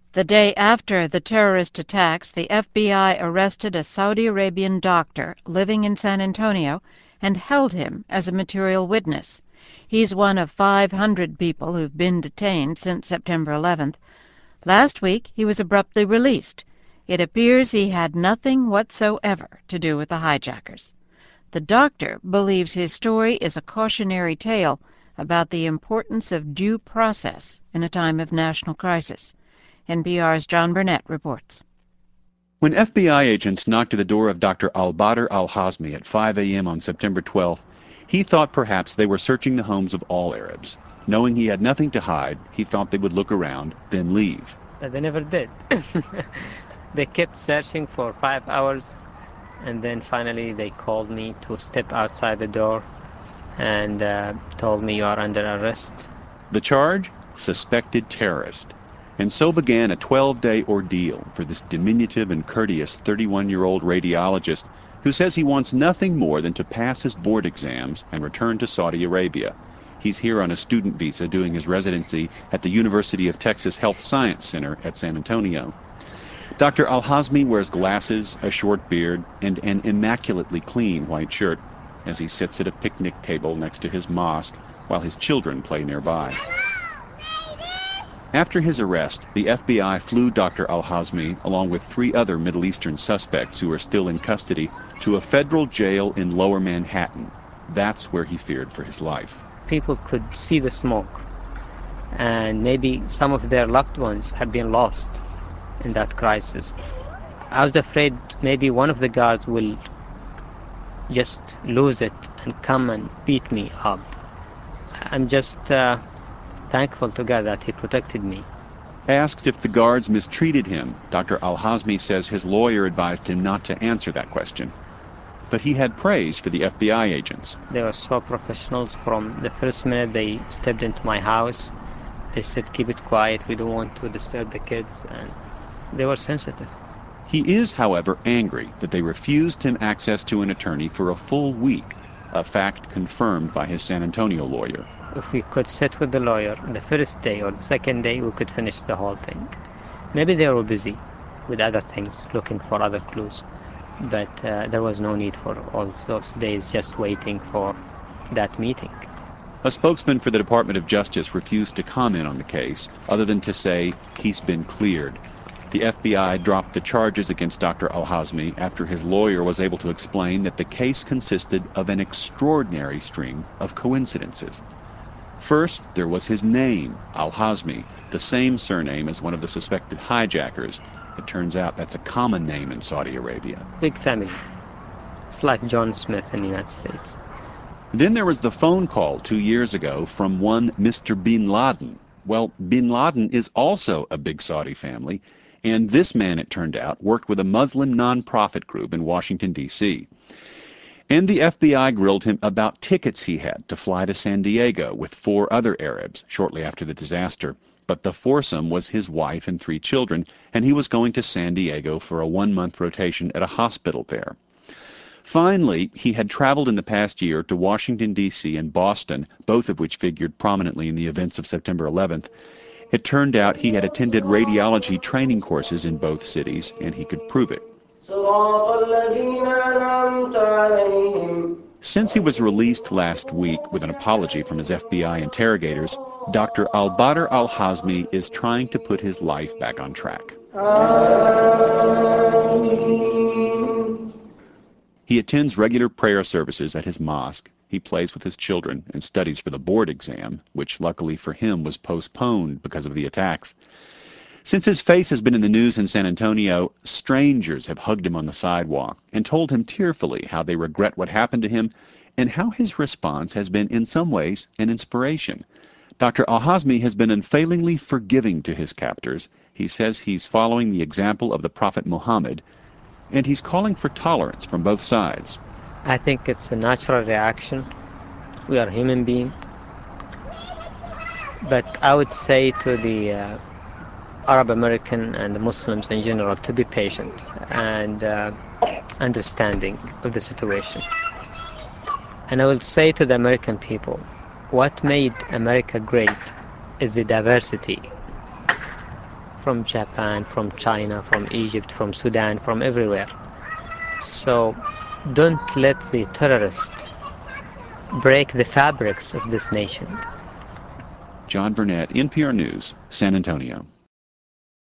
The day after the terrorist attacks, the FBI arrested a Saudi Arabian doctor living in San Antonio and held him as a material witness. He's one of 500 people who've been detained since September 11th. Last week, he was abruptly released. It appears he had nothing whatsoever to do with the hijackers. The doctor believes his story is a cautionary tale about the importance of due process in a time of national crisis. NPR's John Burnett reports. When FBI agents knocked at the door of Dr. al-Badr al-Hazmi at 5 a.m. on September 12th, he thought perhaps they were searching the homes of all Arabs. Knowing he had nothing to hide, he thought they would look around, then leave. They never did. They kept searching for 5 hours, and then finally they called me to step outside the door and told me you are under arrest. The charge? Suspected terrorist. And so began a 12-day ordeal for this diminutive and courteous 31-year-old radiologist who says he wants nothing more than to pass his board exams and return to Saudi Arabia. He's here on a student visa doing his residency at the University of Texas Health Science Center at San Antonio. Dr. al-Hazmi wears glasses, a short beard, and an immaculately clean white shirt as he sits at a picnic table next to his mosque while his children play nearby. After his arrest, the FBI flew Dr. al-Hazmi, along with 3 other Middle Eastern suspects who are still in custody, to a federal jail in Lower Manhattan. That's where he feared for his life. People could see the smoke, and maybe some of their loved ones had been lost in that crisis. I was afraid maybe one of the guards will just lose it and come and beat me up. I'm just thankful to God that he protected me. Asked if the guards mistreated him, Dr. al-Hazmi says his lawyer advised him not to answer that question. But he had praise for the FBI agents. They were so professionals. From the first minute they stepped into my house, they said, keep it quiet, we don't want to disturb the kids, and they were sensitive. He is, however, angry that they refused him access to an attorney for a full week, a fact confirmed by his San Antonio lawyer. If we could sit with the lawyer the first day or the second day, we could finish the whole thing. Maybe they were busy with other things, looking for other clues, but there was no need for all those days just waiting for that meeting. A spokesman for the Department of Justice refused to comment on the case, other than to say he's been cleared. The FBI dropped the charges against Dr. al-Hazmi after his lawyer was able to explain that the case consisted of an extraordinary string of coincidences. First, there was his name, al-Hazmi, the same surname as one of the suspected hijackers. It turns out that's a common name in Saudi Arabia. Big family. It's like John Smith in the United States. Then there was the phone call 2 years ago from one Mr. Bin Laden. Well, Bin Laden is also a big Saudi family, and this man, it turned out, worked with a Muslim non-profit group in Washington, D.C. And the FBI grilled him about tickets he had to fly to San Diego with 4 other Arabs shortly after the disaster. But the foursome was his wife and 3 children, and he was going to San Diego for a 1-month rotation at a hospital there. Finally, he had traveled in the past year to Washington, D.C. and Boston, both of which figured prominently in the events of September 11th. It turned out he had attended radiology training courses in both cities, and he could prove it. Since he was released last week with an apology from his FBI interrogators, Dr. al-Badr al-Hazmi is trying to put his life back on track. He attends regular prayer services at his mosque. He plays with his children and studies for the board exam, which luckily for him was postponed because of the attacks. Since his face has been in the news in San Antonio, strangers have hugged him on the sidewalk and told him tearfully how they regret what happened to him and how his response has been in some ways an inspiration. Dr. al-Hazmi has been unfailingly forgiving to his captors. He says he's following the example of the Prophet Muhammad, and he's calling for tolerance from both sides. I think it's a natural reaction. We are human beings. But I would say to the Arab American and the Muslims in general to be patient and understanding of the situation. And I will say to the American people, what made America great is the diversity. from Japan, from China, from Egypt, from Sudan, from everywhere. So don't let the terrorists break the fabrics of this nation. John Burnett, NPR News, San Antonio.